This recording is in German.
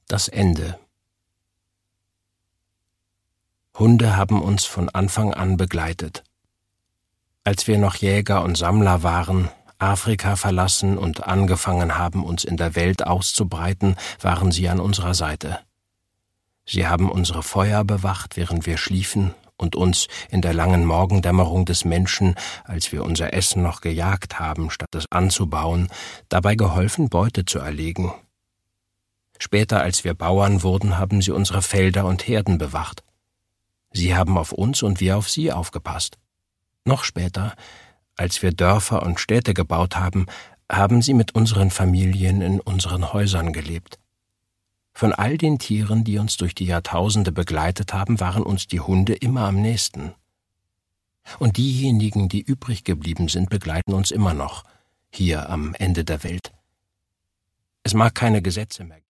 Das Ende. Hunde haben uns von Anfang an begleitet. Als wir noch Jäger und Sammler waren, Afrika verlassen und angefangen haben, uns in der Welt auszubreiten, waren sie an unserer Seite. Sie haben unsere Feuer bewacht, während wir schliefen, und uns in der langen Morgendämmerung des Menschen, als wir unser Essen noch gejagt haben, statt es anzubauen, dabei geholfen, Beute zu erlegen. Später, als wir Bauern wurden, haben sie unsere Felder und Herden bewacht. Sie haben auf uns und wir auf sie aufgepasst. Noch später, als wir Dörfer und Städte gebaut haben, haben sie mit unseren Familien in unseren Häusern gelebt. Von all den Tieren, die uns durch die Jahrtausende begleitet haben, waren uns die Hunde immer am nächsten. Und diejenigen, die übrig geblieben sind, begleiten uns immer noch, hier am Ende der Welt. Es mag keine Gesetze mehr geben.